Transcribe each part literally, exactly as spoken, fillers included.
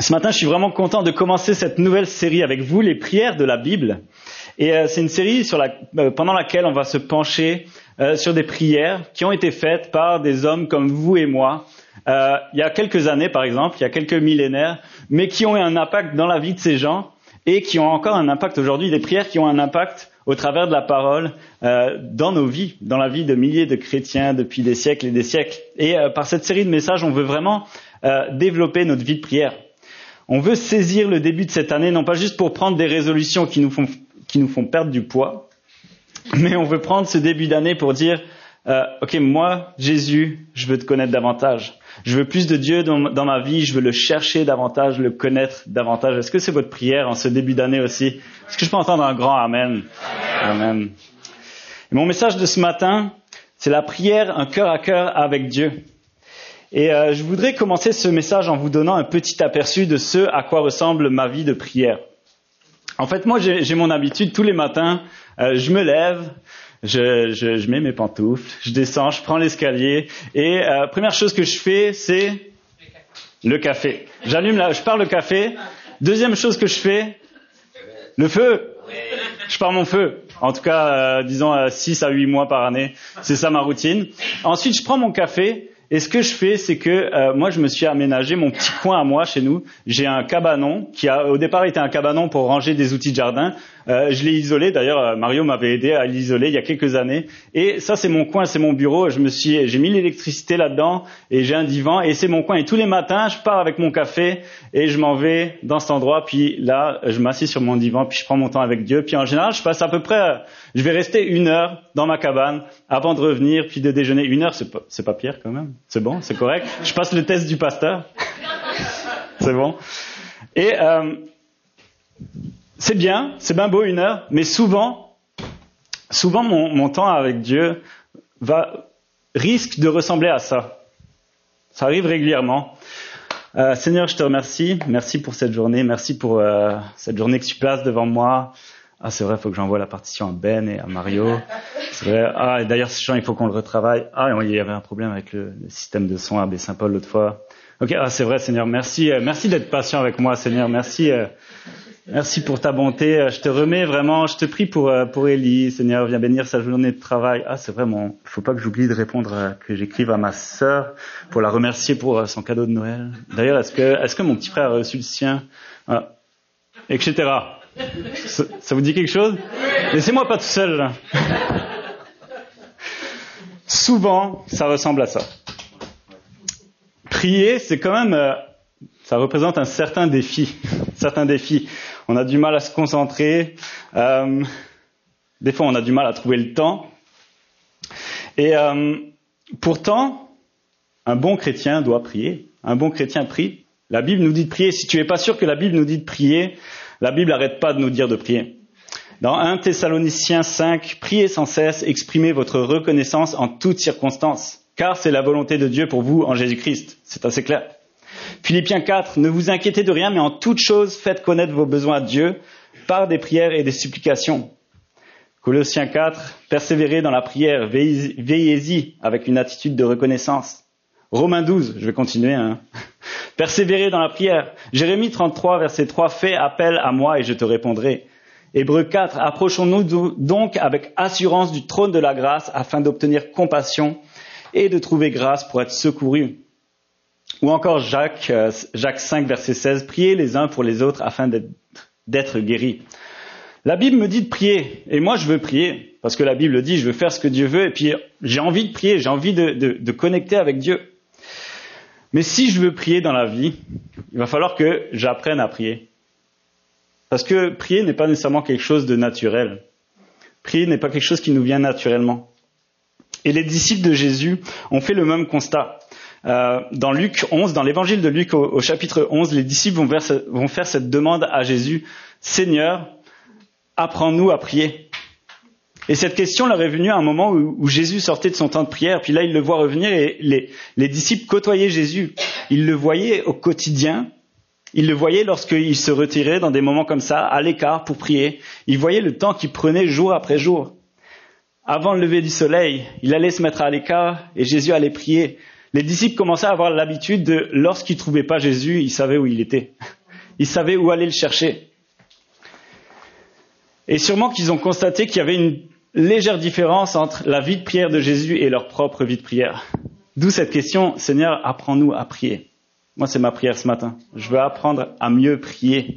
Ce matin, je suis vraiment content de commencer cette nouvelle série avec vous, les prières de la Bible. Et euh, c'est une série sur la, euh, pendant laquelle on va se pencher euh, sur des prières qui ont été faites par des hommes comme vous et moi, euh, il y a quelques années par exemple, il y a quelques millénaires, mais qui ont eu un impact dans la vie de ces gens et qui ont encore un impact aujourd'hui, des prières qui ont un impact au travers de la parole euh, dans nos vies, dans la vie de milliers de chrétiens depuis des siècles et des siècles. Et euh, par cette série de messages, on veut vraiment euh, développer notre vie de prière. On veut saisir le début de cette année, non pas juste pour prendre des résolutions qui nous font, qui nous font perdre du poids, mais on veut prendre ce début d'année pour dire euh, « Ok, moi, Jésus, je veux te connaître davantage. Je veux plus de Dieu dans, dans ma vie, je veux le chercher davantage, le connaître davantage. » Est-ce que c'est votre prière en ce début d'année aussi? Est-ce que je peux entendre un grand Amen? Amen. Et mon message de ce matin, c'est la prière, un cœur à cœur avec Dieu. Et euh, je voudrais commencer ce message en vous donnant un petit aperçu de ce à quoi ressemble ma vie de prière. En fait, moi, j'ai, j'ai mon habitude, tous les matins, euh, je me lève, je, je, je mets mes pantoufles, je descends, je prends l'escalier, et euh, première chose que je fais, c'est le café. J'allume la, je pars le café. Deuxième chose que je fais, le feu. Je pars mon feu. En tout cas, euh, disons euh, six à huit mois par année, c'est ça ma routine. Ensuite, je prends mon café. Et ce que je fais, c'est que euh, moi, je me suis aménagé mon petit coin à moi chez nous. J'ai un cabanon qui a au départ été un cabanon pour ranger des outils de jardin. Euh, je l'ai isolé. D'ailleurs, Mario m'avait aidé à l'isoler il y a quelques années. Et ça, c'est mon coin, c'est mon bureau. Je me suis, j'ai mis l'électricité là-dedans et j'ai un divan et c'est mon coin. Et tous les matins, je pars avec mon café et je m'en vais dans cet endroit. Puis là, je m'assieds sur mon divan puis je prends mon temps avec Dieu. Puis en général, je passe à peu près, je vais rester une heure dans ma cabane avant de revenir puis de déjeuner. Une heure, c'est pas, c'est pas pire quand même. C'est bon, c'est correct. Je passe le test du pasteur. C'est bon. Et euh, c'est bien, c'est bien beau une heure, mais souvent, souvent mon, mon temps avec Dieu va risque de ressembler à ça. Ça arrive régulièrement. Euh, Seigneur, je te remercie. Merci pour cette journée. Merci pour euh, cette journée que tu places devant moi. Ah, c'est vrai, il faut que j'envoie la partition à Ben et à Mario. C'est vrai. Ah, et d'ailleurs, ce chant, il faut qu'on le retravaille. Ah, il y avait un problème avec le, le système de son à Baie-Saint-Paul l'autre fois. Ok, ah, c'est vrai, Seigneur. Merci, euh, merci d'être patient avec moi, Seigneur. Merci, euh, merci pour ta bonté. Euh, je te remets vraiment. Je te prie pour euh, pour Élie, Seigneur. Viens bénir sa journée de travail. Ah, c'est vrai, mon. Il faut pas que j'oublie de répondre, euh, que j'écrive à ma sœur pour la remercier pour euh, son cadeau de Noël. D'ailleurs, est-ce que est-ce que mon petit frère a reçu le sien, ah, et cetera. Ça, ça vous dit quelque chose? Laissez-moi pas tout seul, là. Souvent, ça ressemble à ça. Prier, c'est quand même, euh, ça représente un certain défi. certain défi. On a du mal à se concentrer. Euh, des fois, on a du mal à trouver le temps. Et euh, pourtant, un bon chrétien doit prier. Un bon chrétien prie. La Bible nous dit de prier. Si tu es pas sûr que la Bible nous dit de prier, la Bible n'arrête pas de nous dire de prier. Dans premier Thessaloniciens cinq, priez sans cesse, exprimez votre reconnaissance en toutes circonstances, car c'est la volonté de Dieu pour vous en Jésus-Christ. C'est assez clair. Philippiens quatre, ne vous inquiétez de rien, mais en toutes choses, faites connaître vos besoins à Dieu par des prières et des supplications. Colossiens quatre, persévérez dans la prière, veillez-y avec une attitude de reconnaissance. Romains douze, je vais continuer, hein. Persévérez dans la prière. Jérémie trente-trois, verset trois, fais appel à moi et je te répondrai. Hébreux quatre, approchons-nous donc avec assurance du trône de la grâce afin d'obtenir compassion et de trouver grâce pour être secourus. Ou encore Jacques, euh, Jacques cinq, verset seize, priez les uns pour les autres afin d'être, d'être guéris. La Bible me dit de prier, et moi je veux prier, parce que la Bible dit, je veux faire ce que Dieu veut, et puis j'ai envie de prier, j'ai envie de, de, de connecter avec Dieu. Mais si je veux prier dans la vie, il va falloir que j'apprenne à prier. Parce que prier n'est pas nécessairement quelque chose de naturel. Prier n'est pas quelque chose qui nous vient naturellement. Et les disciples de Jésus ont fait le même constat. Euh, dans Luc onze, dans l'évangile de Luc au, au chapitre onze, les disciples vont, vers, vont faire cette demande à Jésus. Seigneur, apprends-nous à prier. Et cette question leur est venue à un moment où, où Jésus sortait de son temps de prière. Puis là, il le voit revenir et les, les disciples côtoyaient Jésus. Ils le voyaient au quotidien. Ils le voyaient lorsqu'il se retirait dans des moments comme ça, à l'écart pour prier. Ils voyaient le temps qu'il prenait jour après jour. Avant le lever du soleil, il allait se mettre à l'écart et Jésus allait prier. Les disciples commençaient à avoir l'habitude de, lorsqu'ils ne trouvaient pas Jésus, ils savaient où il était. Ils savaient où aller le chercher. Et sûrement qu'ils ont constaté qu'il y avait une légère différence entre la vie de prière de Jésus et leur propre vie de prière. D'où cette question, Seigneur, apprends-nous à prier. Moi, c'est ma prière ce matin. Je veux apprendre à mieux prier.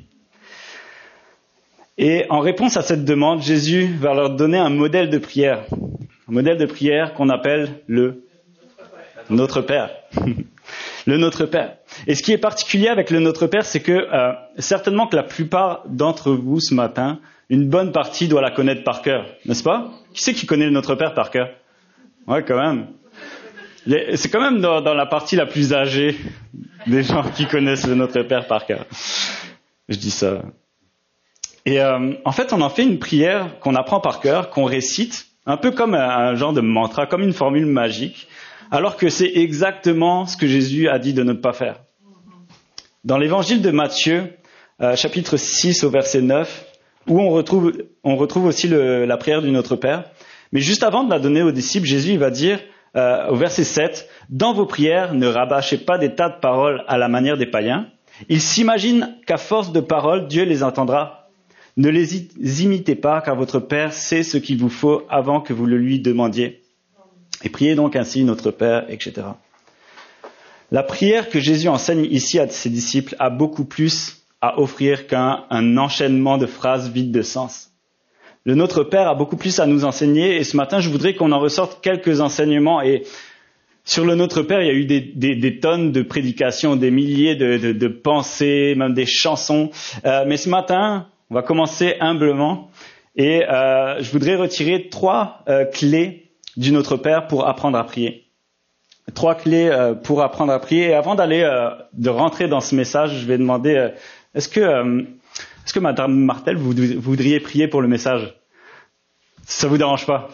Et en réponse à cette demande, Jésus va leur donner un modèle de prière. Un modèle de prière qu'on appelle le Notre Père. Le Notre Père. Et ce qui est particulier avec le Notre Père, c'est que euh, certainement que la plupart d'entre vous ce matin, une bonne partie doit la connaître par cœur, n'est-ce pas? Qui c'est qui connaît le Notre Père par cœur? Ouais, quand même. C'est quand même dans, dans la partie la plus âgée des gens qui connaissent le Notre Père par cœur. Je dis ça. Et euh, en fait, on en fait une prière qu'on apprend par cœur, qu'on récite, un peu comme un, un genre de mantra, comme une formule magique, alors que c'est exactement ce que Jésus a dit de ne pas faire. Dans l'évangile de Matthieu, euh, chapitre six au verset neuf, où on retrouve, on retrouve aussi le, la prière du Notre Père, mais juste avant de la donner aux disciples, Jésus il va dire, euh, au verset sept, « Dans vos prières, ne rabâchez pas des tas de paroles à la manière des païens. Ils s'imaginent qu'à force de paroles, Dieu les entendra. Ne les imitez pas, car votre Père sait ce qu'il vous faut avant que vous le lui demandiez. Et priez donc ainsi notre Père, et cetera » La prière que Jésus enseigne ici à ses disciples a beaucoup plus à offrir qu'un un enchaînement de phrases vides de sens. Le Notre Père a beaucoup plus à nous enseigner, et ce matin, je voudrais qu'on en ressorte quelques enseignements. Et sur le Notre Père, il y a eu des, des, des tonnes de prédications, des milliers de, de, de pensées, même des chansons. Euh, mais ce matin, on va commencer humblement, et euh, je voudrais retirer trois euh, clés du Notre Père pour apprendre à prier. Trois clés euh, pour apprendre à prier. Et avant d'aller, euh, de rentrer dans ce message, je vais demander, euh, est-ce que, euh, est-ce que Madame Martel, vous, vous voudriez prier pour le message? Ça vous dérange pas?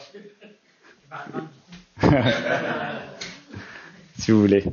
Si vous voulez.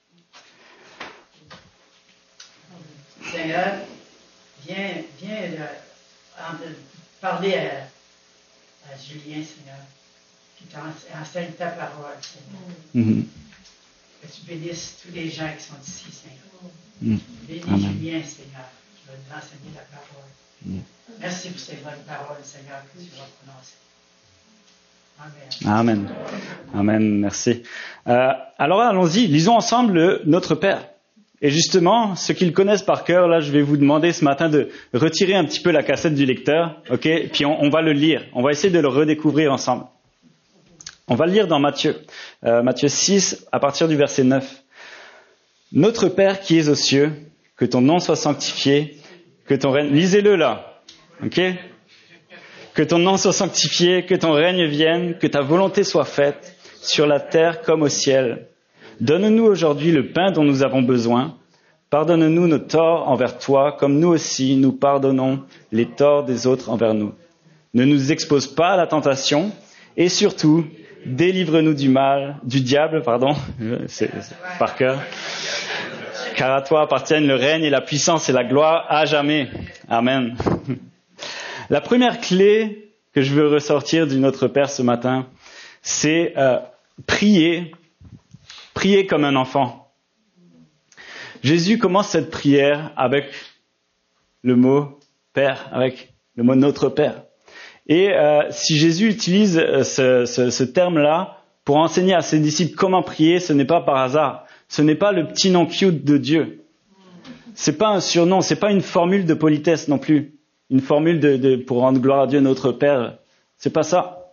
Seigneur, viens, viens euh, parler à, à Julien, Seigneur, qui t'enseigne ta parole, Seigneur. Mm-hmm. Que tu bénisses tous les gens qui sont ici, Seigneur. Mm. Bénis Amen. Julien, Seigneur, qui va nous enseigner la parole. Mm. Merci pour ces bonnes paroles, Seigneur, que tu vas prononcer. Amen. Amen. Amen, merci. Euh, alors allons-y, lisons ensemble le Notre Père. Et justement, ceux qui le connaissent par cœur, là, je vais vous demander ce matin de retirer un petit peu la cassette du lecteur, ok? Puis on, on va le lire. On va essayer de le redécouvrir ensemble. On va le lire dans Matthieu, euh, Matthieu six, à partir du verset neuf. Notre Père qui es aux cieux, que ton nom soit sanctifié, que ton règne... Lisez-le là, ok? Que ton nom soit sanctifié, que ton règne vienne, que ta volonté soit faite, sur la terre comme au ciel. Donne-nous aujourd'hui le pain dont nous avons besoin. Pardonne-nous nos torts envers toi, comme nous aussi nous pardonnons les torts des autres envers nous. Ne nous expose pas à la tentation, et surtout, délivre-nous du mal, du diable, pardon, c'est, c'est par cœur. Car à toi appartiennent le règne et la puissance et la gloire à jamais. Amen. La première clé que je veux ressortir du Notre Père ce matin, c'est euh, prier, prier comme un enfant. Jésus commence cette prière avec le mot Père, avec le mot Notre Père. Et euh, si Jésus utilise ce, ce, ce terme-là pour enseigner à ses disciples comment prier, ce n'est pas par hasard. Ce n'est pas le petit nom cute de Dieu. C'est pas un surnom, c'est pas une formule de politesse non plus. Une formule de, de, pour rendre gloire à Dieu notre Père. C'est pas ça.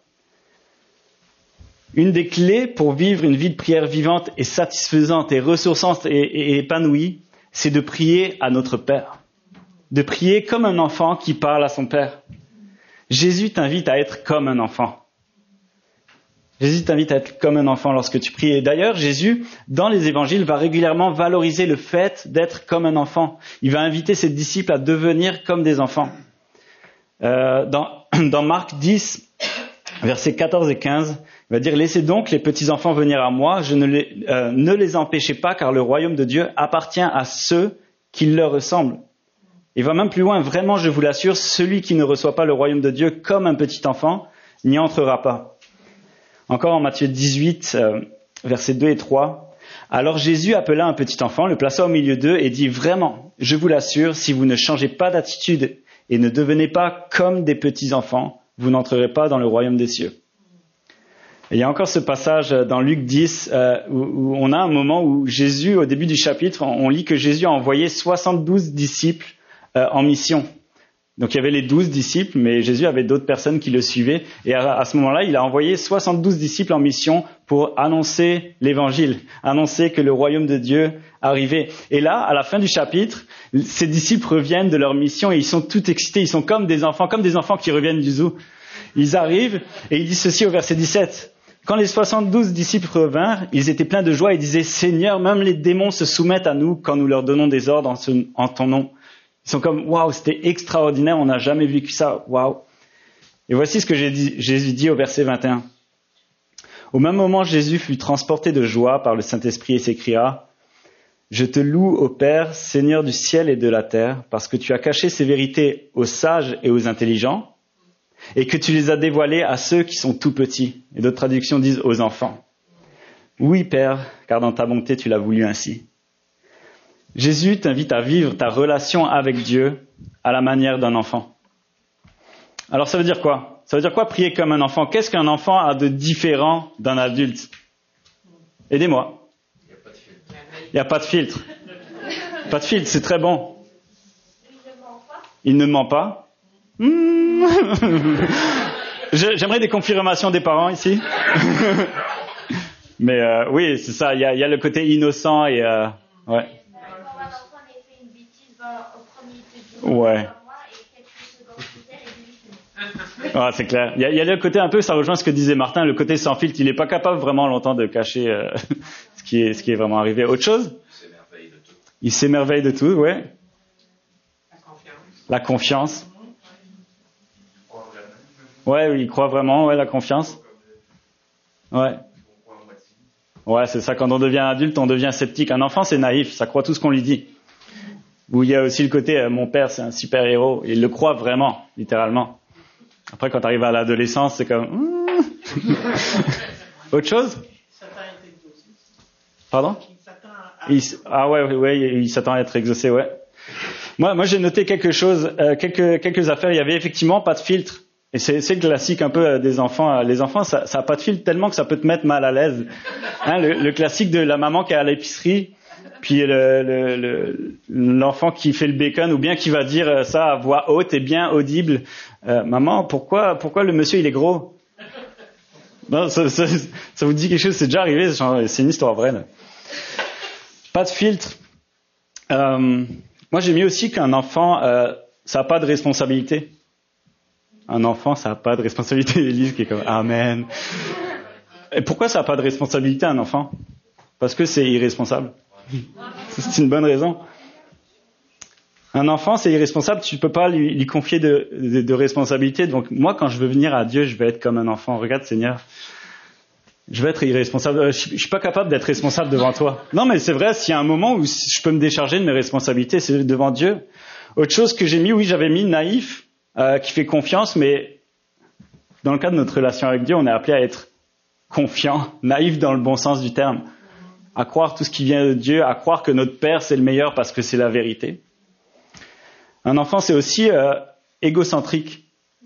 Une des clés pour vivre une vie de prière vivante et satisfaisante et ressourçante et, et, et épanouie, c'est de prier à notre Père. De prier comme un enfant qui parle à son Père. Jésus t'invite à être comme un enfant. Jésus t'invite à être comme un enfant lorsque tu pries. Et d'ailleurs, Jésus, dans les évangiles, va régulièrement valoriser le fait d'être comme un enfant. Il va inviter ses disciples à devenir comme des enfants. Euh, dans, dans Marc dix, versets quatorze et quinze, il va dire « Laissez donc les petits-enfants venir à moi, je ne les, euh, ne les empêchez pas, car le royaume de Dieu appartient à ceux qui leur ressemblent. » Il va même plus loin, vraiment, je vous l'assure, celui qui ne reçoit pas le royaume de Dieu comme un petit enfant n'y entrera pas. Encore en Matthieu dix-huit, euh, versets deux et trois. Alors Jésus appela un petit enfant, le plaça au milieu d'eux et dit « Vraiment, je vous l'assure, si vous ne changez pas d'attitude et ne devenez pas comme des petits enfants, vous n'entrerez pas dans le royaume des cieux. » Et il y a encore ce passage dans Luc dix euh, où, où on a un moment où Jésus, au début du chapitre, on, on lit que Jésus a envoyé soixante-douze disciples euh, en mission. Donc il y avait les douze disciples, mais Jésus avait d'autres personnes qui le suivaient. Et à, à ce moment-là, il a envoyé soixante-douze disciples en mission pour annoncer l'évangile, annoncer que le royaume de Dieu arrivait. Et là, à la fin du chapitre, ces disciples reviennent de leur mission et ils sont tout excités. Ils sont comme des enfants, comme des enfants qui reviennent du zoo. Ils arrivent et ils disent ceci au verset dix-sept. Quand les soixante-douze disciples revinrent, ils étaient pleins de joie et disaient « Seigneur, même les démons se soumettent à nous quand nous leur donnons des ordres en, ce, en ton nom. » Ils sont comme « Waouh, c'était extraordinaire, on n'a jamais vécu ça, waouh !» Et voici ce que Jésus dit au verset vingt et un. Au même moment, Jésus fut transporté de joie par le Saint-Esprit et s'écria « Je te loue, ô Père, Seigneur du ciel et de la terre, parce que tu as caché ces vérités aux sages et aux intelligents, et que tu les as dévoilées à ceux qui sont tout petits. » Et d'autres traductions disent aux enfants. Oui, Père, car dans ta bonté, tu l'as voulu ainsi. Jésus t'invite à vivre ta relation avec Dieu à la manière d'un enfant. Alors ça veut dire quoi? Ça veut dire quoi prier comme un enfant? Qu'est-ce qu'un enfant a de différent d'un adulte? Aidez-moi. Il n'y a pas de filtre. Pas de filtre, c'est très bon. Il ne ment pas. Mmh. J'aimerais des confirmations des parents ici. Mais euh, oui, c'est ça. Il y a, y a le côté innocent et euh, ouais. Ouais. Ah, c'est clair. Il y, a, il y a le côté un peu, ça rejoint ce que disait Martin, le côté sans filtre. Il n'est pas capable vraiment longtemps de cacher euh, ce qui est ce qui est vraiment arrivé. Autre chose? Il s'émerveille de tout. Il s'émerveille de tout, ouais. La confiance. La confiance. Ouais, il croit vraiment, ouais, la confiance. Ouais. Ouais, c'est ça. Quand on devient adulte, on devient sceptique. Un enfant, c'est naïf. Ça croit tout ce qu'on lui dit. Où il y a aussi le côté, euh, mon père, c'est un super héros. Il le croit vraiment, littéralement. Après, quand tu arrives à l'adolescence, c'est comme... Autre chose? Pardon? Il, ah ouais, ouais, ouais, il s'attend à être exaucé, ouais. Moi, moi, j'ai noté quelque chose, euh, quelques, quelques affaires. Il y avait effectivement pas de filtre. Et c'est, c'est le classique un peu des enfants. Les enfants, ça, ça a pas de filtre tellement que ça peut te mettre mal à l'aise. Hein, le, le classique de la maman qui est à l'épicerie, puis le, le, le, l'enfant qui fait le bacon, ou bien qui va dire ça à voix haute et bien audible. Euh, maman, pourquoi, pourquoi le monsieur il est gros? Non, ça, ça, ça vous dit quelque chose? C'est déjà arrivé. C'est une histoire vraie. Là. Pas de filtre. Euh, moi, j'ai mis aussi qu'un enfant, euh, ça n'a pas de responsabilité. Un enfant, ça n'a pas de responsabilité. Élise qui est comme Amen. Et pourquoi ça n'a pas de responsabilité, un enfant? Parce que c'est irresponsable. C'est une bonne raison. Un enfant, c'est irresponsable. Tu peux pas lui, lui confier de, de, de responsabilité. Donc moi, quand je veux venir à Dieu, je vais être comme un enfant. Regarde, Seigneur, je vais être irresponsable. Je, je suis pas capable d'être responsable devant toi. Non, mais c'est vrai. S'il y a un moment où je peux me décharger de mes responsabilités, c'est devant Dieu. Autre chose que j'ai mis, oui, j'avais mis naïf. Euh, qui fait confiance, mais dans le cadre de notre relation avec Dieu, on est appelé à être confiant, naïf dans le bon sens du terme, à croire tout ce qui vient de Dieu, à croire que notre Père c'est le meilleur parce que c'est la vérité. Un enfant c'est aussi euh, égocentrique.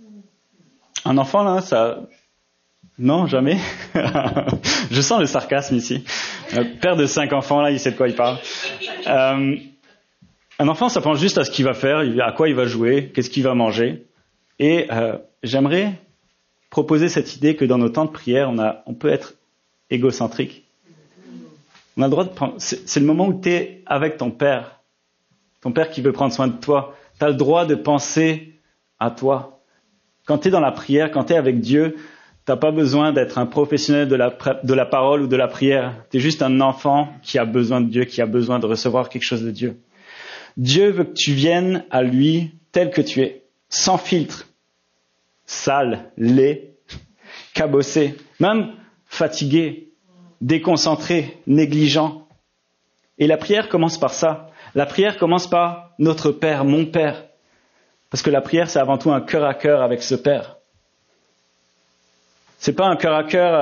Un enfant là, ça, non jamais. Je sens le sarcasme ici. Euh, père de cinq enfants là, il sait de quoi il parle. Euh, Un enfant, ça pense juste à ce qu'il va faire, à quoi il va jouer, qu'est-ce qu'il va manger. Et euh, j'aimerais proposer cette idée que dans nos temps de prière, on, a, on peut être égocentrique. On a le droit de prendre... C'est, c'est le moment où tu es avec ton Père. Ton Père qui veut prendre soin de toi. Tu as le droit de penser à toi. Quand tu es dans la prière, quand tu es avec Dieu, tu n'as pas besoin d'être un professionnel de la, de la parole ou de la prière. Tu es juste un enfant qui a besoin de Dieu, qui a besoin de recevoir quelque chose de Dieu. Dieu veut que tu viennes à lui tel que tu es, sans filtre, sale, laid, cabossé, même fatigué, déconcentré, négligent. Et la prière commence par ça. La prière commence par notre Père, mon Père. Parce que la prière, c'est avant tout un cœur à cœur avec ce Père. C'est pas un cœur à cœur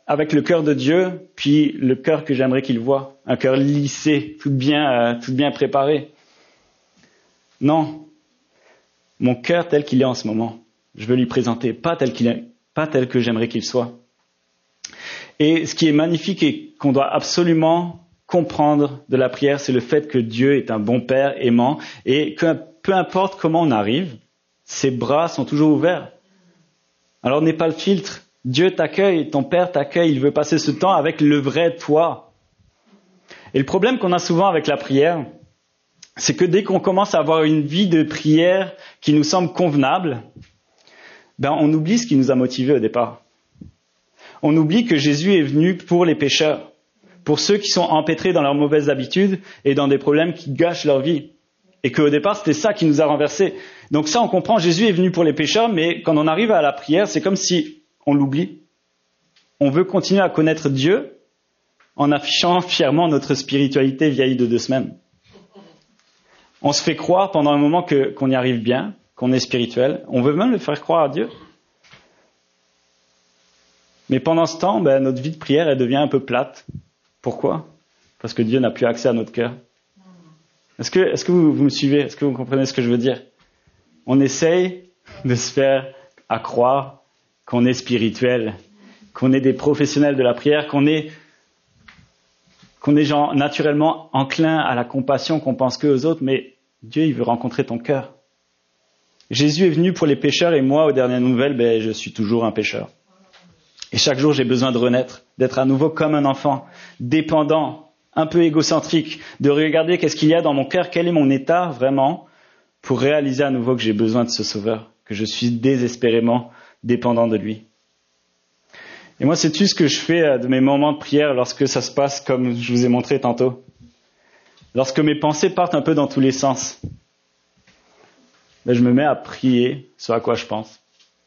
avec le cœur de Dieu, puis le cœur que j'aimerais qu'il voie, un cœur lissé, tout bien, euh, tout bien préparé. Non, mon cœur tel qu'il est en ce moment, je veux lui présenter, pas tel qu'il est, pas tel que j'aimerais qu'il soit. Et ce qui est magnifique et qu'on doit absolument comprendre de la prière, c'est le fait que Dieu est un bon Père aimant et que peu importe comment on arrive, ses bras sont toujours ouverts. Alors n'aie pas le filtre. Dieu t'accueille, ton Père t'accueille, il veut passer ce temps avec le vrai toi. Et le problème qu'on a souvent avec la prière, c'est que dès qu'on commence à avoir une vie de prière qui nous semble convenable, ben on oublie ce qui nous a motivés au départ. On oublie que Jésus est venu pour les pécheurs, pour ceux qui sont empêtrés dans leurs mauvaises habitudes et dans des problèmes qui gâchent leur vie. Et qu'au départ, c'était ça qui nous a renversés. Donc ça, on comprend, Jésus est venu pour les pécheurs, mais quand on arrive à la prière, c'est comme si on l'oublie. On veut continuer à connaître Dieu en affichant fièrement notre spiritualité vieille de deux semaines. On se fait croire pendant un moment que, qu'on y arrive bien, qu'on est spirituel. On veut même le faire croire à Dieu. Mais pendant ce temps, ben, notre vie de prière, elle devient un peu plate. Pourquoi ? Parce que Dieu n'a plus accès à notre cœur. Est-ce que, est-ce que vous, vous me suivez ? Est-ce que vous comprenez ce que je veux dire ? On essaye de se faire à croire qu'on est spirituel, qu'on est des professionnels de la prière, qu'on est, qu'on est genre naturellement enclin à la compassion, qu'on pense que aux autres, mais Dieu, il veut rencontrer ton cœur. Jésus est venu pour les pécheurs et moi, aux dernières nouvelles, ben, je suis toujours un pécheur. Et chaque jour, j'ai besoin de renaître, d'être à nouveau comme un enfant, dépendant, un peu égocentrique, de regarder qu'est-ce qu'il y a dans mon cœur, quel est mon état vraiment, pour réaliser à nouveau que j'ai besoin de ce Sauveur, que je suis désespérément dépendant de lui. Et moi, c'est tout ce que je fais de mes moments de prière lorsque ça se passe comme je vous ai montré tantôt. Lorsque mes pensées partent un peu dans tous les sens, ben, je me mets à prier ce à quoi je pense.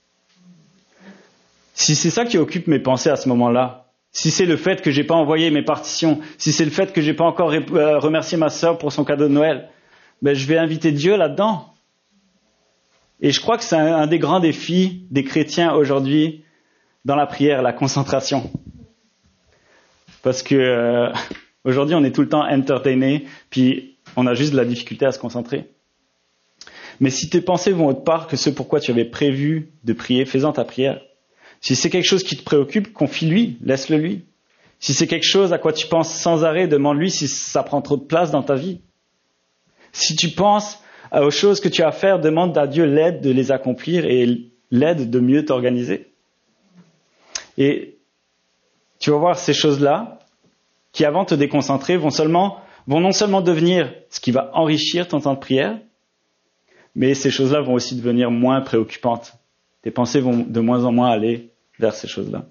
Si c'est ça qui occupe mes pensées à ce moment-là, si c'est le fait que j'ai pas envoyé mes partitions, si c'est le fait que j'ai pas encore remercié ma sœur pour son cadeau de Noël, ben je vais inviter Dieu là-dedans. Et je crois que c'est un, un des grands défis des chrétiens aujourd'hui dans la prière, la concentration. Parce que euh, aujourd'hui, on est tout le temps entertainé, puis on a juste de la difficulté à se concentrer. Mais si tes pensées vont autre part que ce pourquoi tu avais prévu de prier, fais-en ta prière. Si c'est quelque chose qui te préoccupe, confie-lui, laisse-le lui. Si c'est quelque chose à quoi tu penses sans arrêt, demande-lui si ça prend trop de place dans ta vie. Si tu penses aux choses que tu as à faire, demande à Dieu l'aide de les accomplir et l'aide de mieux t'organiser. Et tu vas voir ces choses-là, qui avant te déconcentrer, vont seulement, vont non seulement devenir ce qui va enrichir ton temps de prière, mais ces choses-là vont aussi devenir moins préoccupantes. Tes pensées vont de moins en moins aller vers ces choses-là.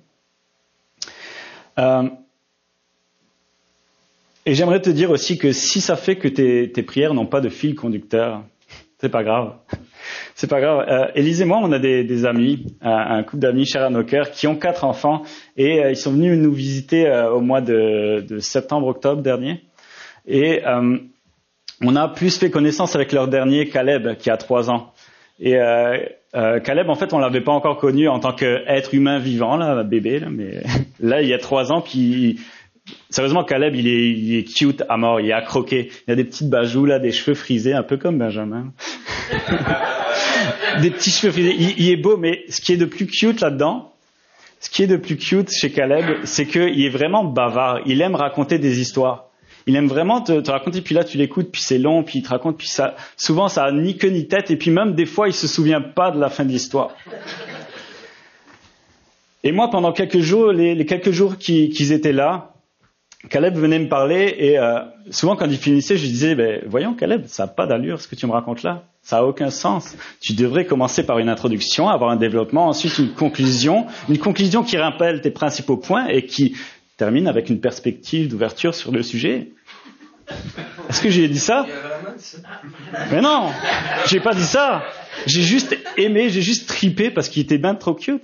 Euh, et j'aimerais te dire aussi que si ça fait que tes, tes prières n'ont pas de fil conducteur, c'est pas grave. C'est pas grave. Euh, Élise et moi, on a des, des amis, un, un couple d'amis chers à nos cœurs, qui ont quatre enfants, et euh, ils sont venus nous visiter euh, au mois de, de septembre-octobre dernier. Et euh, on a plus fait connaissance avec leur dernier, Caleb, qui a trois ans. Et euh, euh, Caleb, en fait, on l'avait pas encore connu en tant qu'être humain vivant, là, bébé, là, mais là, il y a trois ans, puis sérieusement, Caleb, il est, il est cute à mort, il est à croquer. Il a des petites bajoues, là, des cheveux frisés, un peu comme Benjamin. Des petits cheveux frisés. Il, il est beau, mais ce qui est de plus cute là-dedans, ce qui est de plus cute chez Caleb, c'est qu'il est vraiment bavard. Il aime raconter des histoires. Il aime vraiment te, te raconter, puis là tu l'écoutes, puis c'est long, puis il te raconte, puis ça, souvent ça a ni queue ni tête, et puis même des fois il se souvient pas de la fin de l'histoire. Et moi, pendant quelques jours, les, les quelques jours qui, qu'ils étaient là, Caleb venait me parler, et euh, souvent quand il finissait, je lui disais, ben, voyons Caleb, ça n'a pas d'allure ce que tu me racontes là, ça n'a aucun sens. Tu devrais commencer par une introduction, avoir un développement, ensuite une conclusion, une conclusion qui rappelle tes principaux points et qui termine avec une perspective d'ouverture sur le sujet. Est-ce que j'ai dit ça ? Mais non, j'ai pas dit ça. J'ai juste aimé, j'ai juste tripé parce qu'il était bien trop cute.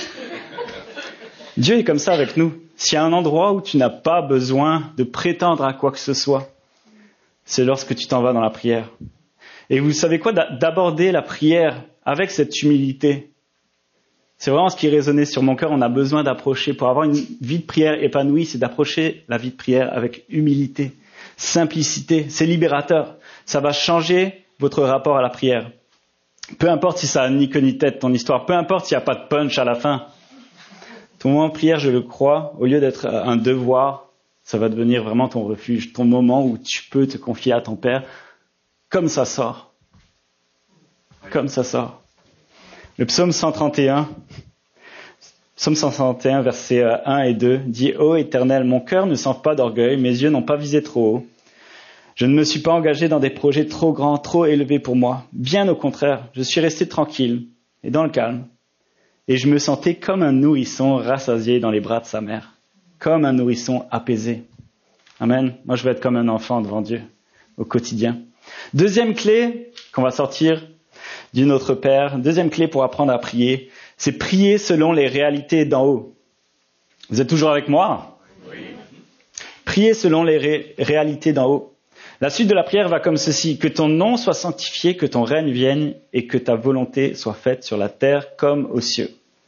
Dieu est comme ça avec nous. S'il y a un endroit où tu n'as pas besoin de prétendre à quoi que ce soit, c'est lorsque tu t'en vas dans la prière. Et vous savez quoi ? D'aborder la prière avec cette humilité, C'est vraiment ce qui résonnait sur mon cœur. On a besoin d'approcher. Pour avoir une vie de prière épanouie, c'est d'approcher la vie de prière avec humilité, simplicité. C'est libérateur. Ça va changer votre rapport à la prière. Peu importe si ça a ni queue ni tête, ton histoire. Peu importe s'il n'y a pas de punch à la fin. Ton moment de prière, je le crois, au lieu d'être un devoir, ça va devenir vraiment ton refuge. Ton moment où tu peux te confier à ton Père comme ça sort. Comme ça sort. Le psaume cent trente et un, psaume cent trente et un, versets un et deux, dit « Ô Éternel, mon cœur ne sent pas d'orgueil, mes yeux n'ont pas visé trop haut. Je ne me suis pas engagé dans des projets trop grands, trop élevés pour moi. Bien au contraire, je suis resté tranquille et dans le calme. Et je me sentais comme un nourrisson rassasié dans les bras de sa mère, comme un nourrisson apaisé. » Amen. Moi, je veux être comme un enfant devant Dieu au quotidien. Deuxième clé qu'on va sortir du Notre Père, deuxième clé pour apprendre à prier, c'est prier selon les réalités d'en haut. Vous êtes toujours avec moi ? Oui. Prier selon les ré- réalités d'en haut. La suite de la prière va comme ceci: que ton nom soit sanctifié, que ton règne vienne et que ta volonté soit faite sur la terre comme aux cieux.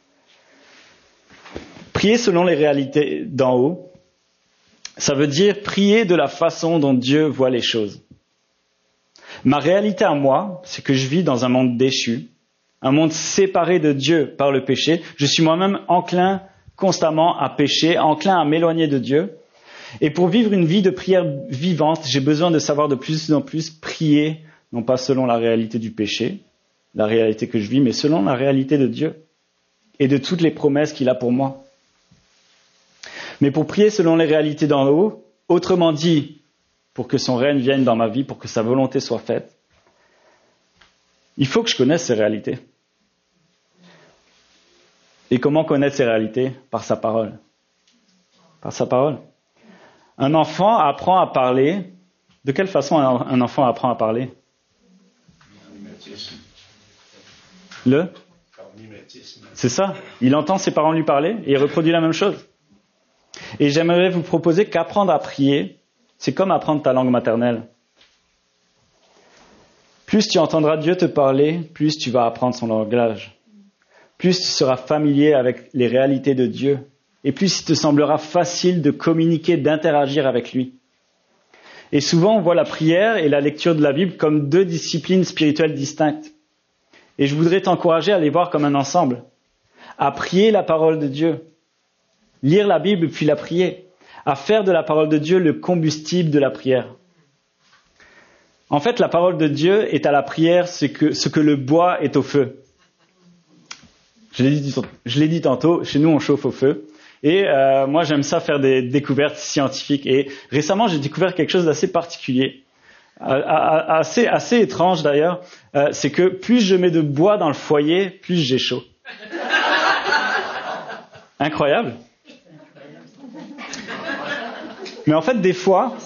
Prier selon les réalités d'en haut, ça veut dire prier de la façon dont Dieu voit les choses. Ma réalité à moi, c'est que je vis dans un monde déchu, un monde séparé de Dieu par le péché. Je suis moi-même enclin constamment à pécher, enclin à m'éloigner de Dieu. Et pour vivre une vie de prière vivante, j'ai besoin de savoir de plus en plus prier, non pas selon la réalité du péché, la réalité que je vis, mais selon la réalité de Dieu et de toutes les promesses qu'il a pour moi. Mais pour prier selon les réalités d'en haut, autrement dit, pour que son règne vienne dans ma vie, pour que sa volonté soit faite, il faut que je connaisse ces réalités. Et comment connaître ces réalités ? Par sa parole. Par sa parole. Un enfant apprend à parler. De quelle façon un enfant apprend à parler ? Le ? C'est ça. Il entend ses parents lui parler et il reproduit la même chose. Et j'aimerais vous proposer qu'apprendre à prier, c'est comme apprendre ta langue maternelle. Plus tu entendras Dieu te parler, plus tu vas apprendre son langage. Plus tu seras familier avec les réalités de Dieu. Et plus il te semblera facile de communiquer, d'interagir avec lui. Et souvent, on voit la prière et la lecture de la Bible comme deux disciplines spirituelles distinctes. Et je voudrais t'encourager à les voir comme un ensemble. À prier la parole de Dieu. Lire la Bible puis la prier. À faire de la parole de Dieu le combustible de la prière. En fait, la parole de Dieu est à la prière ce que, ce que le bois est au feu. Je l'ai dit, je l'ai dit tantôt, chez nous on chauffe au feu. Et euh, moi j'aime ça faire des découvertes scientifiques. Et récemment j'ai découvert quelque chose d'assez particulier, euh, assez, assez étrange d'ailleurs. Euh, c'est que plus je mets de bois dans le foyer, plus j'ai chaud. Incroyable. Mais en fait des fois...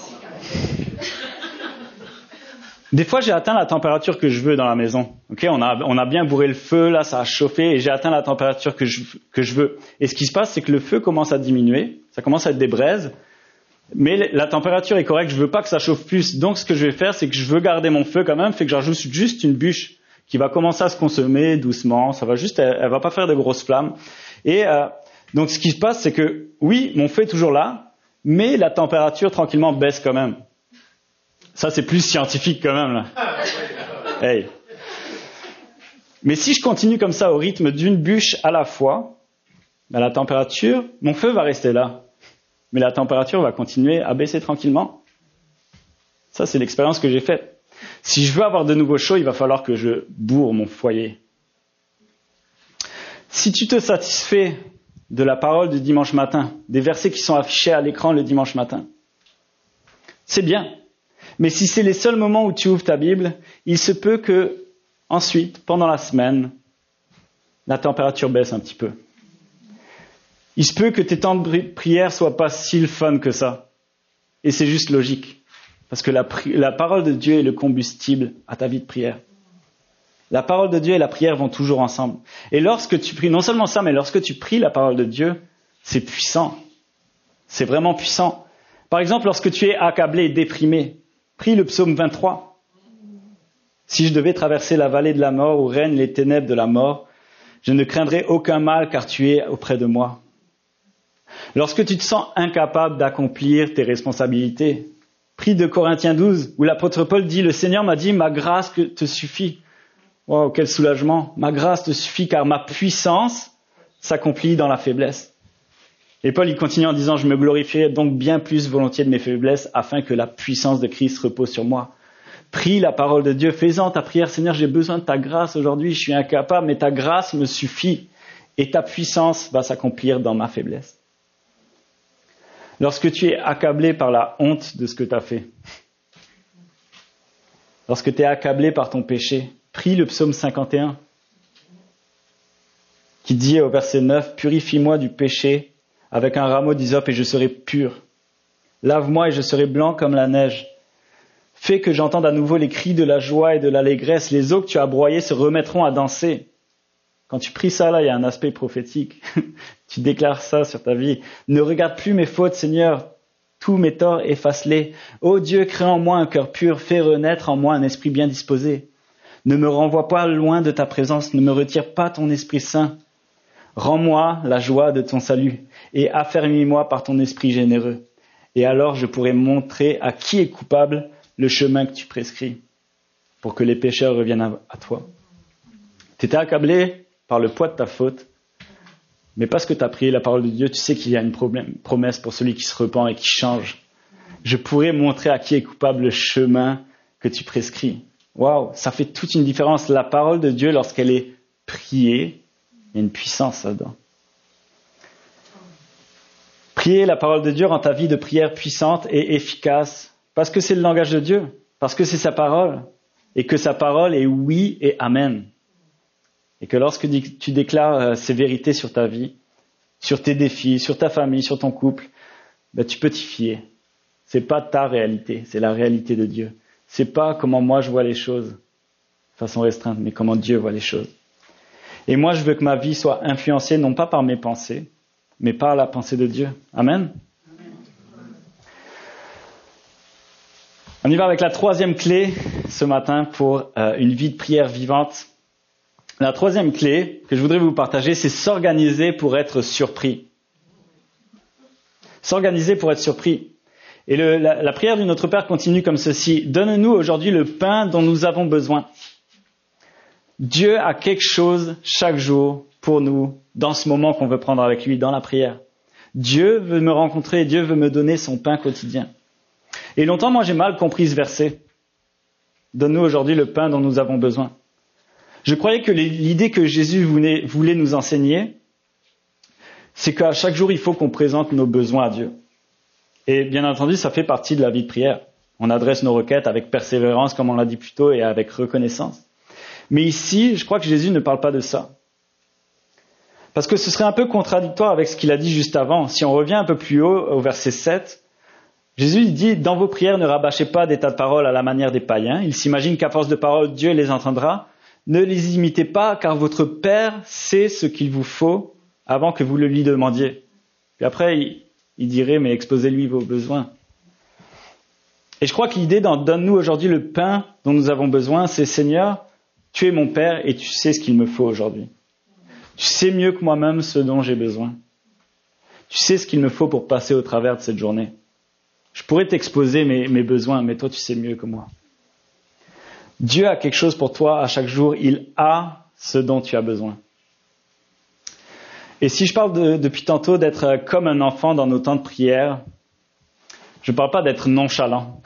Des fois, j'ai atteint la température que je veux dans la maison. Ok, on a, on a bien bourré le feu, là, ça a chauffé, et j'ai atteint la température que je, que je veux. Et ce qui se passe, c'est que le feu commence à diminuer, ça commence à être des braises, mais la température est correcte, je veux pas que ça chauffe plus. Donc, ce que je vais faire, c'est que je veux garder mon feu quand même, fait que j'ajoute juste une bûche qui va commencer à se consommer doucement. Ça va juste, elle, elle va pas faire de grosses flammes. Et euh, donc, ce qui se passe, c'est que oui, mon feu est toujours là, mais la température tranquillement baisse quand même. Ça, c'est plus scientifique quand même, là. Hey. Mais si je continue comme ça au rythme d'une bûche à la fois, ben la température, mon feu va rester là. Mais la température va continuer à baisser tranquillement. Ça, c'est l'expérience que j'ai faite. Si je veux avoir de nouveau chaud, il va falloir que je bourre mon foyer. Si tu te satisfais de la parole du dimanche matin, des versets qui sont affichés à l'écran le dimanche matin, c'est bien. Mais si c'est les seuls moments où tu ouvres ta Bible, il se peut que, ensuite, pendant la semaine, la température baisse un petit peu. Il se peut que tes temps de prière soient pas si fun que ça. Et c'est juste logique. Parce que la, pri- la parole de Dieu est le combustible à ta vie de prière. La parole de Dieu et la prière vont toujours ensemble. Et lorsque tu pries, non seulement ça, mais lorsque tu pries la parole de Dieu, c'est puissant. C'est vraiment puissant. Par exemple, lorsque tu es accablé et déprimé, prie le psaume vingt-trois. Si je devais traverser la vallée de la mort où règnent les ténèbres de la mort, Je ne craindrai aucun mal car tu es auprès de moi. Lorsque tu te sens incapable d'accomplir tes responsabilités, prie de Corinthiens douze, où l'apôtre Paul dit « Le Seigneur m'a dit, ma grâce te suffit. » Wow, quel soulagement. Ma grâce te suffit car ma puissance s'accomplit dans la faiblesse. Et Paul, il continue en disant « Je me glorifierai donc bien plus volontiers de mes faiblesses afin que la puissance de Christ repose sur moi. » Prie la parole de Dieu, fais-en ta prière. Seigneur, j'ai besoin de ta grâce aujourd'hui, je suis incapable, mais ta grâce me suffit et ta puissance va s'accomplir dans ma faiblesse. Lorsque tu es accablé par la honte de ce que tu as fait, lorsque tu es accablé par ton péché, prie le psaume cinquante et un qui dit au verset neuf « Purifie-moi du péché avec un rameau d'hysope et je serai pur. Lave-moi et je serai blanc comme la neige. Fais que j'entende à nouveau les cris de la joie et de l'allégresse. Les os que tu as broyés se remettront à danser. » Quand tu pries ça, là, il y a un aspect prophétique. Tu déclares ça sur ta vie. « Ne regarde plus mes fautes, Seigneur. Tous mes torts, efface-les. Ô Dieu, crée en moi un cœur pur. Fais renaître en moi un esprit bien disposé. Ne me renvoie pas loin de ta présence. Ne me retire pas ton Esprit Saint. Rends-moi la joie de ton salut et affermis-moi par ton esprit généreux. Et alors je pourrai montrer à qui est coupable le chemin que tu prescris pour que les pécheurs reviennent à toi. » Tu étais accablé par le poids de ta faute, mais parce que tu as prié la parole de Dieu, tu sais qu'il y a une problème, promesse pour celui qui se repent et qui change. Je pourrai montrer à qui est coupable le chemin que tu prescris. Waouh, ça fait toute une différence. La parole de Dieu, lorsqu'elle est priée, il y a une puissance là-dedans. Prier la parole de Dieu rend ta vie de prière puissante et efficace, parce que c'est le langage de Dieu, parce que c'est sa parole, et que sa parole est oui et amen. Et que lorsque tu déclares ces vérités sur ta vie, sur tes défis, sur ta famille, sur ton couple, ben tu peux t'y fier. C'est pas ta réalité, c'est la réalité de Dieu. C'est pas comment moi je vois les choses, de façon restreinte, mais comment Dieu voit les choses. Et moi, je veux que ma vie soit influencée non pas par mes pensées, mais par la pensée de Dieu. Amen. On y va avec la troisième clé ce matin pour euh, une vie de prière vivante. La troisième clé que je voudrais vous partager, c'est s'organiser pour être surpris. S'organiser pour être surpris. Et le, la, la prière du Notre Père continue comme ceci. « Donne-nous aujourd'hui le pain dont nous avons besoin. » Dieu a quelque chose chaque jour pour nous dans ce moment qu'on veut prendre avec lui, dans la prière. Dieu veut me rencontrer, Dieu veut me donner son pain quotidien. Et longtemps, moi, j'ai mal compris ce verset. « Donne-nous aujourd'hui le pain dont nous avons besoin. » Je croyais que l'idée que Jésus voulait, voulait nous enseigner, c'est qu'à chaque jour, il faut qu'on présente nos besoins à Dieu. Et bien entendu, ça fait partie de la vie de prière. On adresse nos requêtes avec persévérance, comme on l'a dit plus tôt, et avec reconnaissance. Mais ici, je crois que Jésus ne parle pas de ça. Parce que ce serait un peu contradictoire avec ce qu'il a dit juste avant. Si on revient un peu plus haut, au verset sept, Jésus dit « Dans vos prières, ne rabâchez pas des tas de paroles à la manière des païens. Ils s'imaginent qu'à force de paroles, Dieu les entendra. Ne les imitez pas, car votre Père sait ce qu'il vous faut avant que vous le lui demandiez. » Puis après, il, il dirait « Mais exposez-lui vos besoins. » Et je crois que l'idée dans « Donne-nous aujourd'hui le pain dont nous avons besoin », c'est « Seigneur, tu es mon Père et tu sais ce qu'il me faut aujourd'hui. Tu sais mieux que moi-même ce dont j'ai besoin. Tu sais ce qu'il me faut pour passer au travers de cette journée. Je pourrais t'exposer mes, mes besoins, mais toi tu sais mieux que moi. Dieu a quelque chose pour toi à chaque jour. Il a ce dont tu as besoin. Et si je parle de, depuis tantôt d'être comme un enfant dans nos temps de prière, je ne parle pas d'être nonchalant.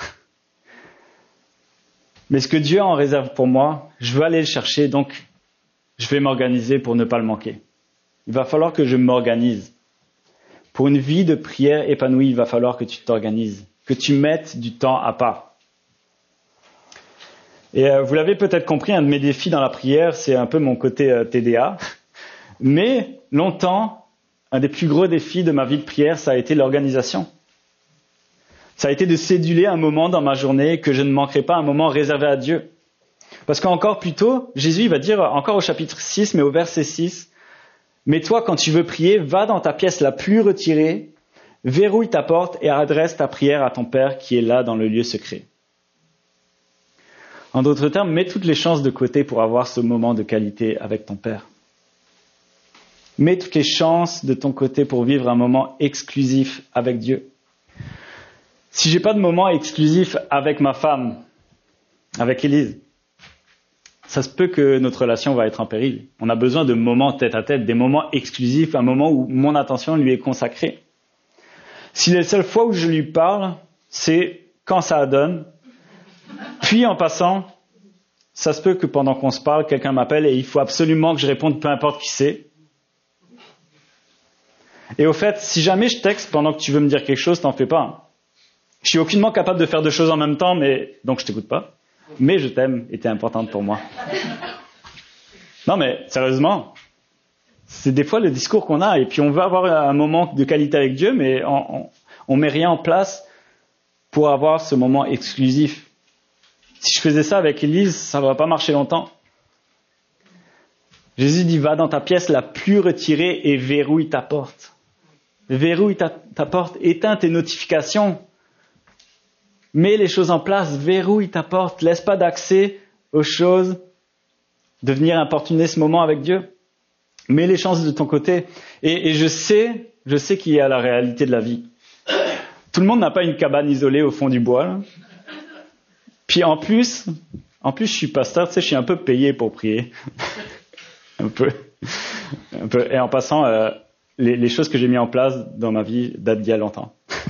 Mais ce que Dieu en réserve pour moi, je veux aller le chercher, donc je vais m'organiser pour ne pas le manquer. Il va falloir que je m'organise. Pour une vie de prière épanouie, il va falloir que tu t'organises, que tu mettes du temps à part. Et euh, vous l'avez peut-être compris, un de mes défis dans la prière, c'est un peu mon côté euh, T D A. Mais longtemps, un des plus gros défis de ma vie de prière, ça a été l'organisation. Ça a été de céduler un moment dans ma journée que je ne manquerai pas, un moment réservé à Dieu. Parce qu'encore plus tôt, Jésus il va dire, encore au chapitre six, mais au verset six, « Mais toi, quand tu veux prier, va dans ta pièce la plus retirée, verrouille ta porte et adresse ta prière à ton Père qui est là dans le lieu secret. » En d'autres termes, mets toutes les chances de côté pour avoir ce moment de qualité avec ton Père. Mets toutes les chances de ton côté pour vivre un moment exclusif avec Dieu. Si j'ai pas de moment exclusif avec ma femme, avec Élise, ça se peut que notre relation va être en péril. On a besoin de moments tête à tête, des moments exclusifs, un moment où mon attention lui est consacrée. Si les seules fois où je lui parle, c'est quand ça donne, puis en passant, ça se peut que pendant qu'on se parle, quelqu'un m'appelle et il faut absolument que je réponde, peu importe qui c'est. Et au fait, si jamais je texte pendant que tu veux me dire quelque chose, t'en fais pas. Hein. Je suis aucunement capable de faire deux choses en même temps, mais donc je t'écoute pas. Mais je t'aime et t'es importante pour moi. Non mais, sérieusement, c'est des fois le discours qu'on a, et puis on veut avoir un moment de qualité avec Dieu, mais on, on, on met rien en place pour avoir ce moment exclusif. Si je faisais ça avec Élise, ça va pas marcher longtemps. Jésus dit, va dans ta pièce la plus retirée et verrouille ta porte. Verrouille ta, ta porte, éteins tes notifications. Mets les choses en place, verrouille ta porte, laisse pas d'accès aux choses, de venir importuner ce moment avec Dieu. Mets les chances de ton côté. Et, et je sais, je sais qu'il y a la réalité de la vie. Tout le monde n'a pas une cabane isolée au fond du bois. Là. Puis en plus, en plus je suis pasteur, tu sais, je suis un peu payé pour prier. un peu, un peu. Et en passant, euh, les, les choses que j'ai mis en place dans ma vie datent d'il y a longtemps.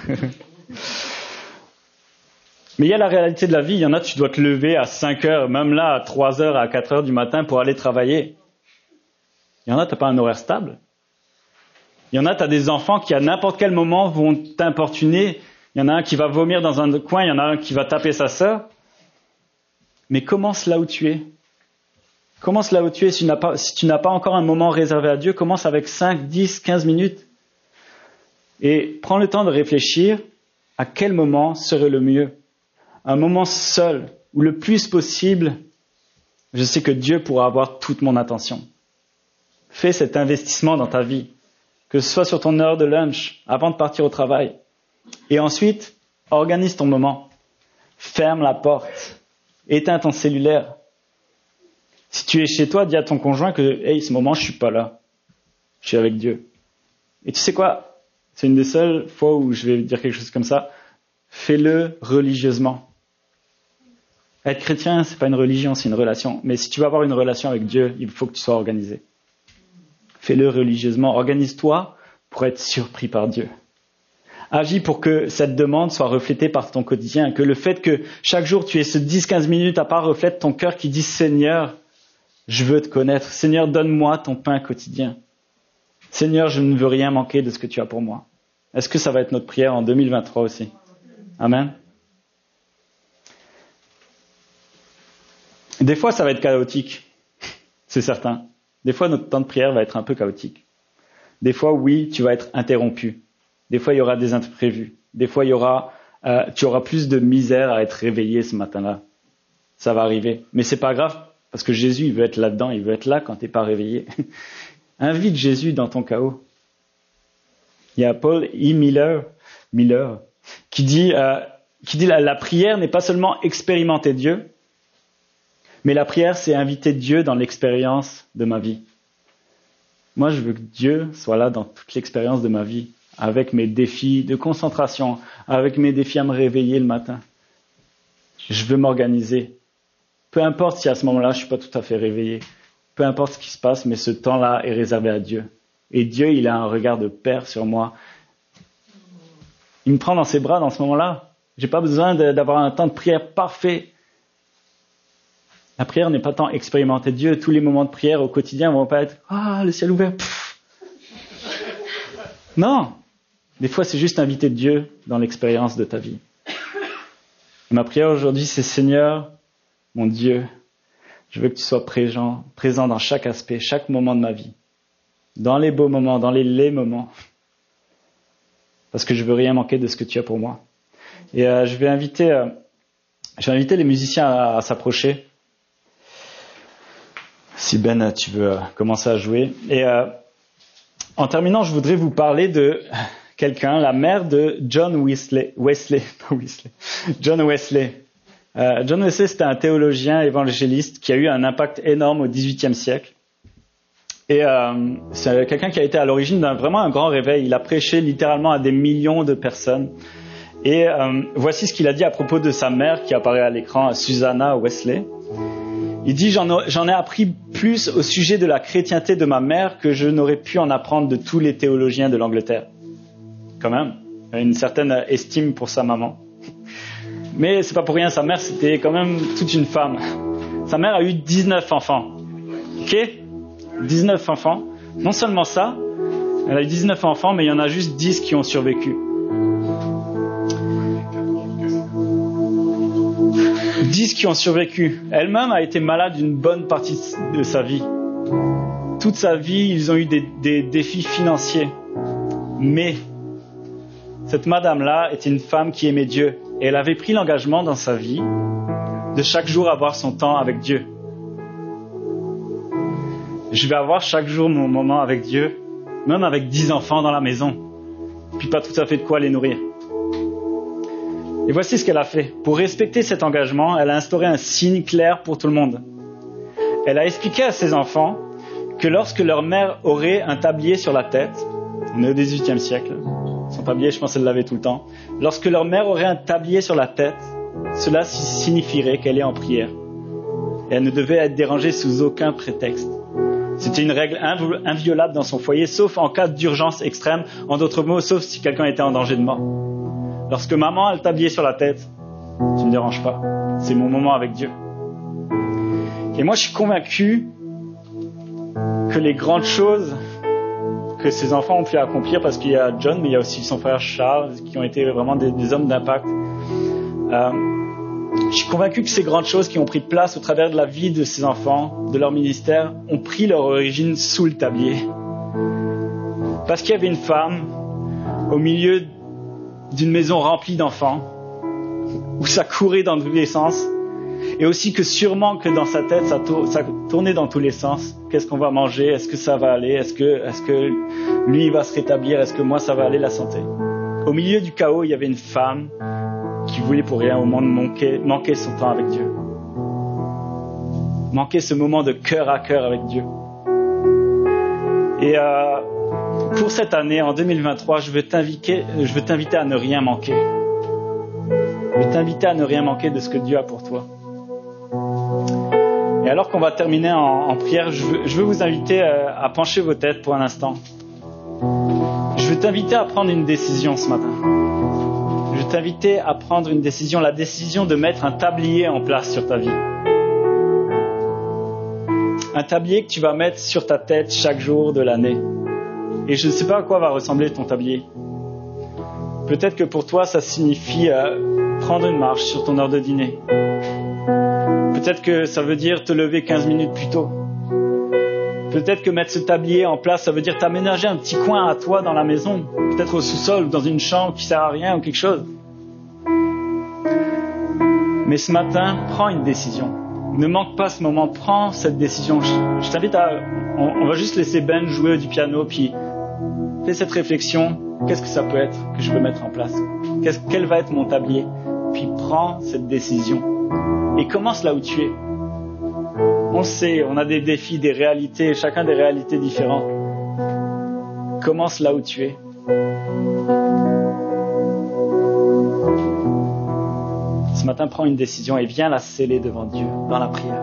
Mais il y a la réalité de la vie. Il y en a, tu dois te lever à cinq heures, même là, à trois heures, à quatre heures du matin pour aller travailler. Il y en a, t'as pas un horaire stable. Il y en a, t'as des enfants qui à n'importe quel moment vont t'importuner. Il y en a un qui va vomir dans un coin, il y en a un qui va taper sa sœur. Mais commence là où tu es. Commence là où tu es. Si tu n'as pas, si tu n'as pas encore un moment réservé à Dieu, commence avec cinq, dix, quinze minutes. Et prends le temps de réfléchir à quel moment serait le mieux. Un moment seul, ou le plus possible, je sais que Dieu pourra avoir toute mon attention. Fais cet investissement dans ta vie, que ce soit sur ton heure de lunch, avant de partir au travail. Et ensuite, organise ton moment. Ferme la porte. Éteins ton cellulaire. Si tu es chez toi, dis à ton conjoint que, hey, ce moment, je suis pas là. Je suis avec Dieu. Et tu sais quoi? C'est une des seules fois où je vais dire quelque chose comme ça. Fais-le religieusement. Être chrétien, c'est pas une religion, c'est une relation. Mais si tu veux avoir une relation avec Dieu, il faut que tu sois organisé. Fais-le religieusement. Organise-toi pour être surpris par Dieu. Agis pour que cette demande soit reflétée par ton quotidien, que le fait que chaque jour tu aies ce dix à quinze minutes à part reflète ton cœur qui dit « Seigneur, je veux te connaître. Seigneur, donne-moi ton pain quotidien. Seigneur, je ne veux rien manquer de ce que tu as pour moi. » Est-ce que ça va être notre prière en deux mille vingt-trois aussi? Amen. Des fois, ça va être chaotique, c'est certain. Des fois, notre temps de prière va être un peu chaotique. Des fois, oui, tu vas être interrompu. Des fois, il y aura des imprévus. Des fois, il y aura, euh, tu auras plus de misère à être réveillé ce matin-là. Ça va arriver. Mais c'est pas grave, parce que Jésus, il veut être là-dedans. Il veut être là quand t'es pas réveillé. Invite Jésus dans ton chaos. Il y a Paul E. Miller, Miller qui dit, euh, qui dit la, la prière n'est pas seulement expérimenter Dieu, mais la prière, c'est inviter Dieu dans l'expérience de ma vie. Moi, je veux que Dieu soit là dans toute l'expérience de ma vie, avec mes défis de concentration, avec mes défis à me réveiller le matin. Je veux m'organiser. Peu importe si à ce moment-là, je suis pas tout à fait réveillé. Peu importe ce qui se passe, mais ce temps-là est réservé à Dieu. Et Dieu, il a un regard de père sur moi. Il me prend dans ses bras dans ce moment-là. J'ai pas besoin de, d'avoir un temps de prière parfait. La prière n'est pas tant expérimenter Dieu. Tous les moments de prière au quotidien vont pas être « Ah, le ciel ouvert !» Non. Des fois, c'est juste inviter Dieu dans l'expérience de ta vie. Et ma prière aujourd'hui, c'est « Seigneur, mon Dieu, je veux que tu sois présent, présent dans chaque aspect, chaque moment de ma vie. Dans les beaux moments, dans les laids moments. Parce que je veux rien manquer de ce que tu as pour moi. » Et euh, je vais inviter, euh, je vais inviter les musiciens à, à s'approcher. Si Ben, tu veux euh, commencer à jouer. Et euh, en terminant, je voudrais vous parler de quelqu'un, la mère de John Wesley. Wesley, pas Wesley. John Wesley. Euh, John Wesley, c'était un théologien évangéliste qui a eu un impact énorme au dix-huitième siècle. Et euh, c'est quelqu'un qui a été à l'origine d'un vraiment un grand réveil. Il a prêché littéralement à des millions de personnes. Et euh, voici ce qu'il a dit à propos de sa mère qui apparaît à l'écran, Susanna Wesley. Il dit, j'en, j'en ai appris plus au sujet de la chrétienté de ma mère que je n'aurais pu en apprendre de tous les théologiens de l'Angleterre. Quand même, il a une certaine estime pour sa maman. Mais c'est pas pour rien, sa mère c'était quand même toute une femme. Sa mère a eu dix-neuf enfants. Ok ? dix-neuf enfants. Non seulement ça, elle a eu dix-neuf enfants, mais il y en a juste dix qui ont survécu. dix qui ont survécu. Elle-même a été malade une bonne partie de sa vie. Toute sa vie, ils ont eu des, des défis financiers. Mais cette madame-là était une femme qui aimait Dieu. Et elle avait pris l'engagement dans sa vie de chaque jour avoir son temps avec Dieu. Je vais avoir chaque jour mon moment avec Dieu, même avec dix enfants dans la maison, puis pas tout à fait de quoi les nourrir. Et voici ce qu'elle a fait. Pour respecter cet engagement, elle a instauré un signe clair pour tout le monde. Elle a expliqué à ses enfants que lorsque leur mère aurait un tablier sur la tête, on est au dix-huitième siècle, son tablier, je pense qu'elle l'avait tout le temps, lorsque leur mère aurait un tablier sur la tête, cela signifierait qu'elle est en prière. Et elle ne devait être dérangée sous aucun prétexte. C'était une règle inviolable dans son foyer, sauf en cas d'urgence extrême, en d'autres mots, sauf si quelqu'un était en danger de mort. Lorsque maman a le tablier sur la tête, tu ne me déranges pas. C'est mon moment avec Dieu. Et moi, je suis convaincu que les grandes choses que ces enfants ont pu accomplir, parce qu'il y a John, mais il y a aussi son frère Charles, qui ont été vraiment des, des hommes d'impact. Euh, je suis convaincu que ces grandes choses qui ont pris place au travers de la vie de ces enfants, de leur ministère, ont pris leur origine sous le tablier. Parce qu'il y avait une femme au milieu d'une maison remplie d'enfants, où ça courait dans tous les sens, et aussi que sûrement que dans sa tête, ça, tour- ça tournait dans tous les sens. Qu'est-ce qu'on va manger? Est-ce que ça va aller? Est-ce que, est-ce que lui il va se rétablir? Est-ce que moi ça va aller, la santé? Au milieu du chaos, il y avait une femme qui voulait pour rien au monde manquer, manquer son temps avec Dieu. Manquer ce moment de cœur à cœur avec Dieu. Et euh, pour cette année, en deux mille vingt-trois, je veux t'inviter, je veux t'inviter à ne rien manquer. Je veux t'inviter à ne rien manquer de ce que Dieu a pour toi. Et alors qu'on va terminer en, en prière, je veux, je veux vous inviter à, à pencher vos têtes pour un instant. Je veux t'inviter à prendre une décision ce matin. Je veux t'inviter à prendre une décision, la décision de mettre un tablier en place sur ta vie. Un tablier que tu vas mettre sur ta tête chaque jour de l'année. Et je ne sais pas à quoi va ressembler ton tablier. Peut-être que pour toi, ça signifie euh, prendre une marche sur ton heure de dîner. Peut-être que ça veut dire te lever quinze minutes plus tôt. Peut-être que mettre ce tablier en place, ça veut dire t'aménager un petit coin à toi dans la maison. Peut-être au sous-sol, dans une chambre qui sert à rien ou quelque chose. Mais ce matin, prends une décision. Ne manque pas ce moment, prends cette décision. Je, je t'invite à... On, on va juste laisser Ben jouer du piano, puis fais cette réflexion. Qu'est-ce que ça peut être que je peux mettre en place? Qu'est-ce, quel va être mon tablier? Puis prends cette décision. Et commence là où tu es. On le sait, on a des défis, des réalités, chacun des réalités différentes. Commence là où tu es. Ce matin, prends une décision et viens la sceller devant Dieu, dans la prière.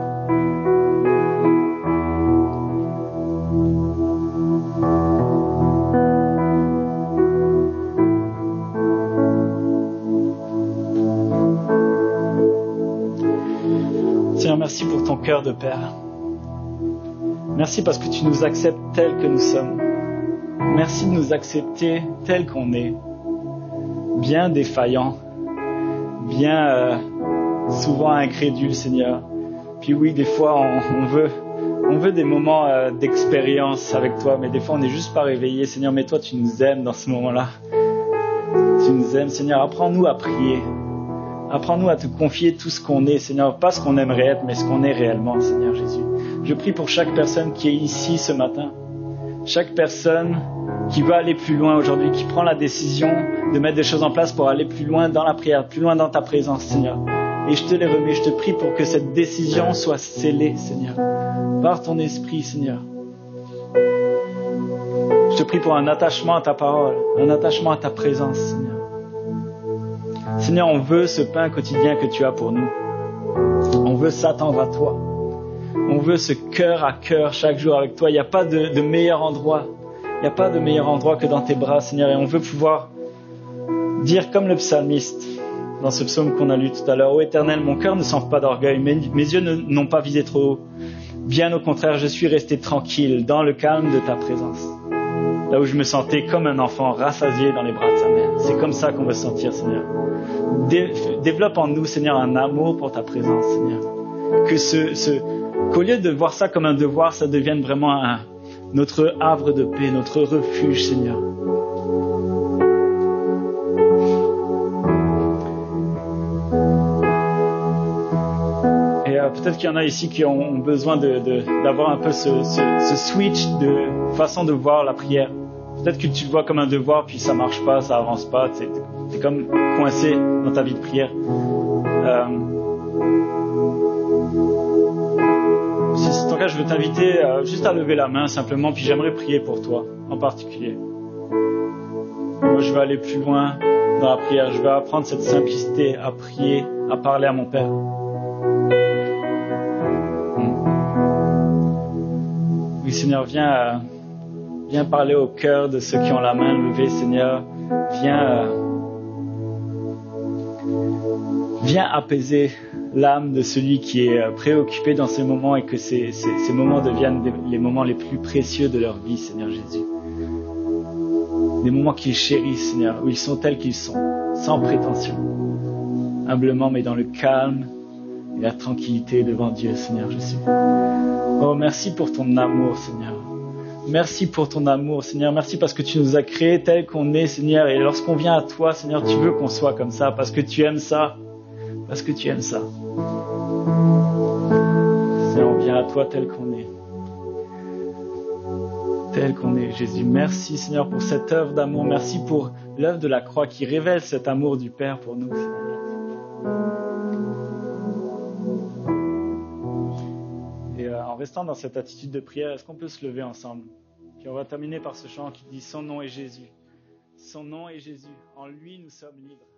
Seigneur, merci pour ton cœur de Père. Merci parce que tu nous acceptes tels que nous sommes. Merci de nous accepter tels qu'on est. Bien défaillants, bien euh, souvent incrédules, Seigneur. Puis oui, des fois, on, on, veut, on veut des moments euh, d'expérience avec toi, mais des fois, on n'est juste pas réveillés, Seigneur. Mais toi, tu nous aimes dans ce moment-là. Tu nous aimes, Seigneur. Apprends-nous à prier. Apprends-nous à te confier tout ce qu'on est, Seigneur. Pas ce qu'on aimerait être, mais ce qu'on est réellement, Seigneur Jésus. Je prie pour chaque personne qui est ici ce matin. Chaque personne qui veut aller plus loin aujourd'hui, qui prend la décision de mettre des choses en place pour aller plus loin dans la prière, plus loin dans ta présence, Seigneur. Et je te les remets, je te prie pour que cette décision soit scellée, Seigneur, par ton esprit, Seigneur. Je te prie pour un attachement à ta parole, un attachement à ta présence, Seigneur. Seigneur, on veut ce pain quotidien que tu as pour nous. On veut s'attendre à toi. On veut ce cœur à cœur chaque jour avec toi. Il n'y a pas de, de meilleur endroit. Il n'y a pas de meilleur endroit que dans tes bras, Seigneur. Et on veut pouvoir dire comme le psalmiste dans ce psaume qu'on a lu tout à l'heure. Ô Éternel, mon cœur ne s'enfle pas d'orgueil. Mes, mes yeux ne, n'ont pas visé trop haut. Bien au contraire, je suis resté tranquille dans le calme de ta présence. Là où je me sentais comme un enfant rassasié dans les bras de sa mère. C'est comme ça qu'on veut se sentir, Seigneur. Dé- développe en nous, Seigneur, un amour pour ta présence, Seigneur. Que ce, ce, qu'au lieu de voir ça comme un devoir, ça devienne vraiment un, notre havre de paix, notre refuge, Seigneur. Et euh, peut-être qu'il y en a ici qui ont besoin de, de, d'avoir un peu ce, ce, ce switch de façon de voir la prière. Peut-être que tu le vois comme un devoir, puis ça marche pas, ça avance pas, t'es, t'es comme coincé dans ta vie de prière. Euh, si c'est ton cas, je veux t'inviter euh, juste à lever la main simplement, puis j'aimerais prier pour toi en particulier. Moi, je vais aller plus loin dans la prière, je vais apprendre cette simplicité à prier, à parler à mon Père. Oui, Seigneur, viens... Euh, Viens parler au cœur de ceux qui ont la main levée, Seigneur. Viens, euh, viens apaiser l'âme de celui qui est préoccupé dans ces moments et que ces, ces, ces moments deviennent des, les moments les plus précieux de leur vie, Seigneur Jésus. Des moments qu'ils chérissent, Seigneur, où ils sont tels qu'ils sont, sans prétention, humblement mais dans le calme et la tranquillité devant Dieu, Seigneur Jésus. Oh, merci pour ton amour, Seigneur. Merci pour ton amour, Seigneur. Merci parce que tu nous as créés tels qu'on est, Seigneur. Et lorsqu'on vient à toi, Seigneur, tu veux qu'on soit comme ça, parce que tu aimes ça. Parce que tu aimes ça. Seigneur, on vient à toi tel qu'on est. Tel qu'on est, Jésus. Merci, Seigneur, pour cette œuvre d'amour. Merci pour l'œuvre de la croix qui révèle cet amour du Père pour nous, Seigneur. En restant dans cette attitude de prière, est-ce qu'on peut se lever ensemble? Puis on va terminer par ce chant qui dit « Son nom est Jésus ». Son nom est Jésus. En lui, nous sommes libres.